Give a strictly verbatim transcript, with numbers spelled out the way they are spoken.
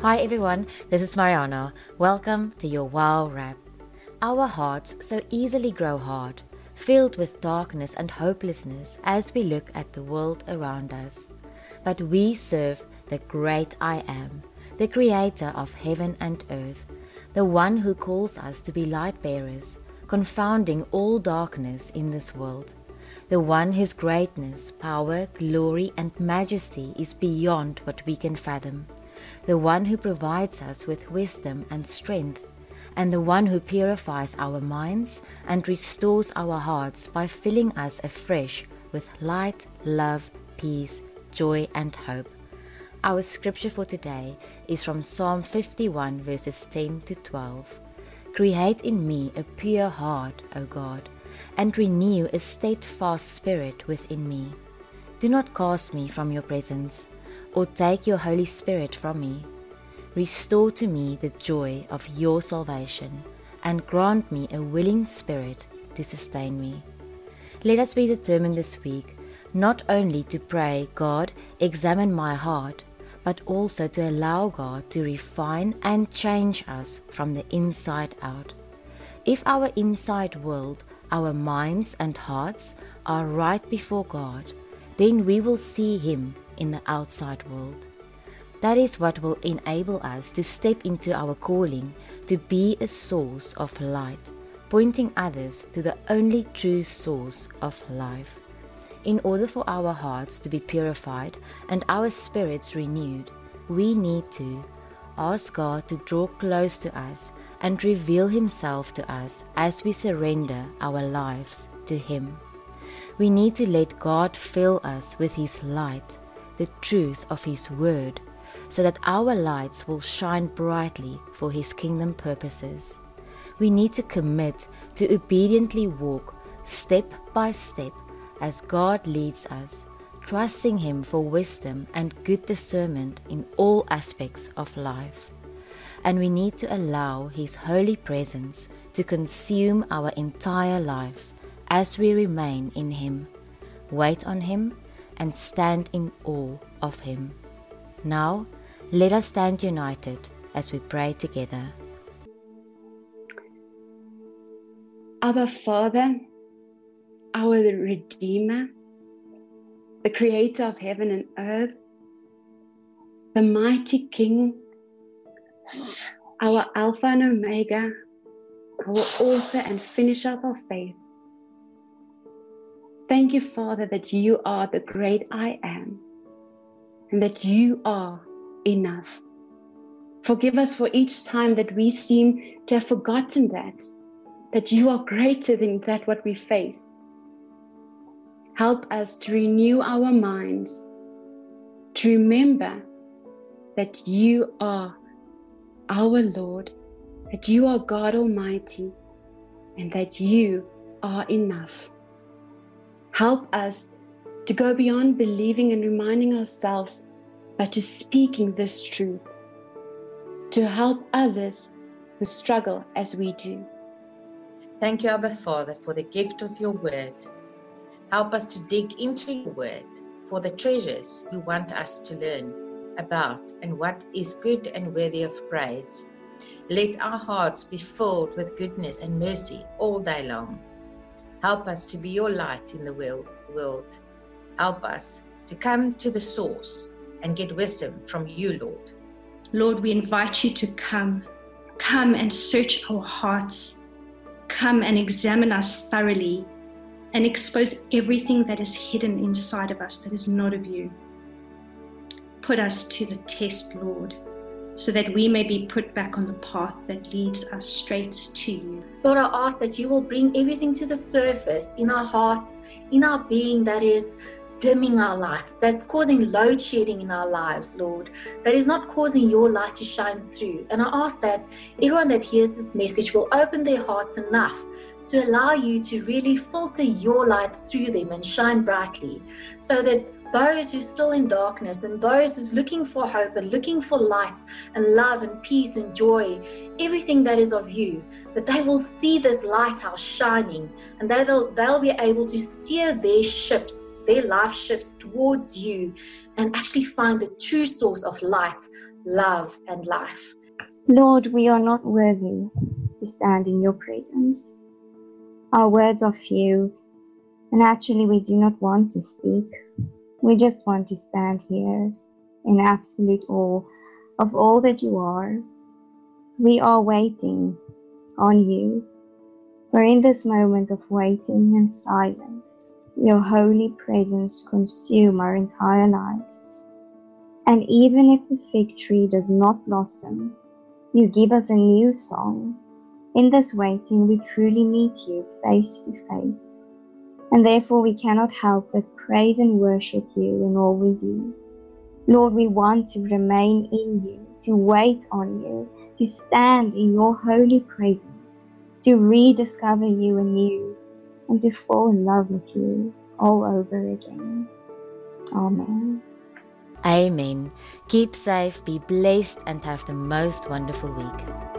Hi everyone, this is Mariana. Welcome to your Wow Wrap. Our hearts so easily grow hard, filled with darkness and hopelessness as we look at the world around us. But we serve the great I Am, the creator of heaven and earth, the one who calls us to be light bearers, confounding all darkness in this world, the one whose greatness, power, glory and majesty is beyond what we can fathom, the one who provides us with wisdom and strength, and the one who purifies our minds and restores our hearts by filling us afresh with light, love, peace, joy and hope. Our scripture for today is from Psalm fifty-one verses ten to twelve. Create in me a pure heart, O God, and renew a steadfast spirit within me. Do not cast me from your presence, or take your Holy Spirit from me. Restore to me the joy of your salvation, and grant me a willing spirit to sustain me. Let us be determined this week not only to pray, God, examine my heart, but also to allow God to refine and change us from the inside out. If our inside world, our minds and hearts are right before God, then we will see Him in the outside world. That is what will enable us to step into our calling to be a source of light, pointing others to the only true source of life. In order for our hearts to be purified and our spirits renewed, we need to ask God to draw close to us and reveal Himself to us as we surrender our lives to Him. We need to let God fill us with His light, the truth of His word, so that our lights will shine brightly for His kingdom purposes. We need to commit to obediently walk step by step as God leads us, trusting Him for wisdom and good discernment in all aspects of life. And we need to allow His holy presence to consume our entire lives as we remain in Him, wait on Him, and stand in awe of Him. Now, let us stand united as we pray together. Abba Father, our Redeemer, the Creator of heaven and earth, the mighty King, our Alpha and Omega, our author and finisher of our faith. Thank you, Father, that you are the great I Am, and that you are enough. Forgive us for each time that we seem to have forgotten that, that you are greater than that what we face. Help us to renew our minds, to remember that you are our Lord, that you are God Almighty, and that you are enough. Help us to go beyond believing and reminding ourselves, but to speaking this truth, to help others who struggle as we do. Thank you, Abba Father, for the gift of your word. Help us to dig into your word for the treasures you want us to learn about and what is good and worthy of praise. Let our hearts be filled with goodness and mercy all day long. Help us to be your light in the world. Help us to come to the source and get wisdom from you, Lord. Lord, we invite you to come. Come and search our hearts. Come and examine us thoroughly and expose everything that is hidden inside of us that is not of you. Put us to the test, Lord, so that we may be put back on the path that leads us straight to you. Lord, I ask that you will bring everything to the surface in our hearts, in our being that is dimming our lights, that's causing load shedding in our lives, Lord, that is not causing your light to shine through. And I ask that everyone that hears this message will open their hearts enough to allow you to really filter your light through them and shine brightly, so that those who are still in darkness and those who's looking for hope and looking for light and love and peace and joy, everything that is of you, that they will see this lighthouse shining, and they'll, they'll be able to steer their ships, their life ships towards you, and actually find the true source of light love, and life. Lord, we are not worthy to stand in your presence. Our words are few, and actually we do not want to speak. We just want to stand here in absolute awe of all that you are. We are waiting on you, for in this moment of waiting and silence, your holy presence consumes our entire lives. And even if the fig tree does not blossom, you give us a new song. In this waiting, we truly meet you face to face, and therefore we cannot help but praise and worship you in all we do. Lord, we want to remain in you, to wait on you, to stand in your holy presence, to rediscover you anew, and to fall in love with you all over again. Amen. Amen. Keep safe, be blessed, and have the most wonderful week.